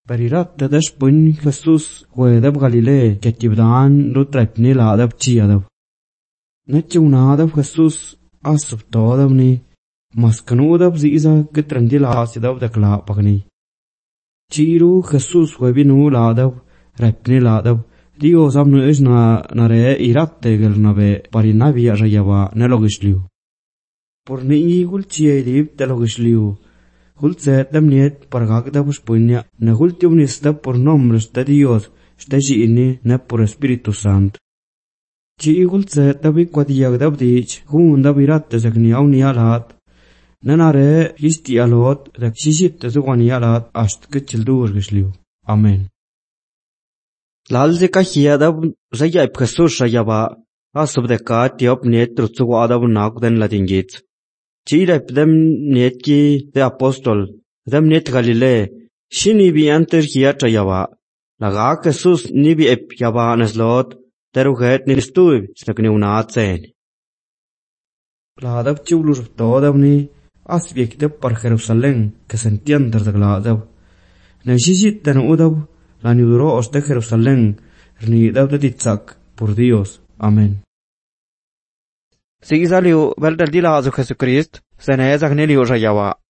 Perirat dash pun Jesus huedab Galilea que tibdan rutrep ni ladab chiadab. Nechunadab Jesus asubtodab ni maskanudab ziza getrendila sidab dakla pagni. Chiru Jesus huebinu ladab repni ladab. Dios amnu isna nare irate gelnabe parinavia rayaba nelogishliu. Por ni gul chiedib telogishliu. Gul zetem niet pargagda punya ne gul tiumnista por nombres de Dios steji inni ne por Espíritu Santo. Chi gul zetabi quadiagdab dich gunda virate zegni auni alat. Nenare isti alot de xishit zugani alat ast kitchildur gishliu. Amen. Lalze kahiadab zaya Jesus rayaba asub de ka tiop net trutsuadab nakden latingit. Chirep dem netki de apostol dem net Galilea shini bi anter hiat rayaba laga Jesus ni bi ep yaba naslot teruget ni stuib snakni unatsen. Ladab chulur todab ni asbiek de par Jerusalén que se entiende de gladab. Neshishit den udab la niuduros de Jerusalén, rnidab de titzak, por Dios. Amén. Sigisaliu, verdel dila azu Jesucrist, se ne ezak neliu rayaba.